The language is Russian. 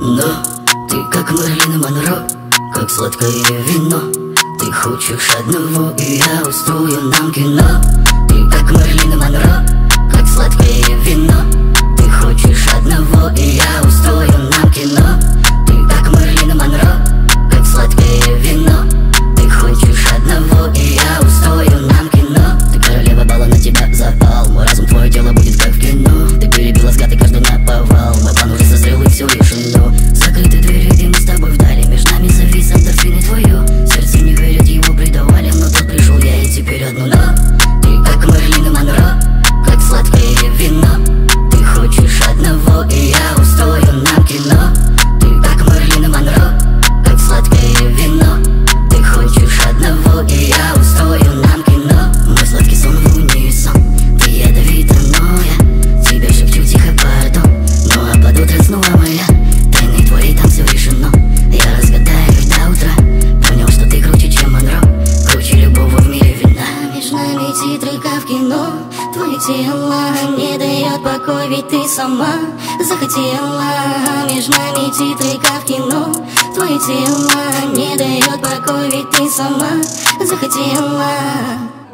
Но ты как Мэрилин Монро, как сладкое вино. Ты хочешь одного, и я устрою нам кино. Ты как Мэрилин Монро, как сладкое вино. Ты хочешь одного, и я устрою нам кино. Ты как Мэрилин Монро, как сладкое вино. Ты хочешь одного, и я устрою нам кино. Ты королева бала, на тебя запал. Мой разум, твое тело будет как в кино. Ты перебила взгляд и каждый наповал. Мой план уже созрел и все решено. Закрыты двери, и мы с тобой вдали. Между нами завис эндорфин и твое сердце не верит, его предавали. Но тут пришел я и теперь одно но. Ты как Мэрилин Монро, как сладкое вино. Ты хочешь одного, и я устрою нам кино. Ты как Мэрилин Монро, как сладкое вино. Ты хочешь одного, и я устрою нам кино. Мой сладкий сон в унисон. Ты ядовита, но я тебе шепчу тихо пардон. Ну а под утро снова моя тайны твои, там все решено. Я разгадаю их до утра. Понял, что ты круче, чем Монро, круче любого в мире вина. Между нами титры, как в кино. Твое тело не дает покой, ведь ты сама захотела. Между нами титры, как в кино. Твое тело не дает покой, ведь ты сама захотела.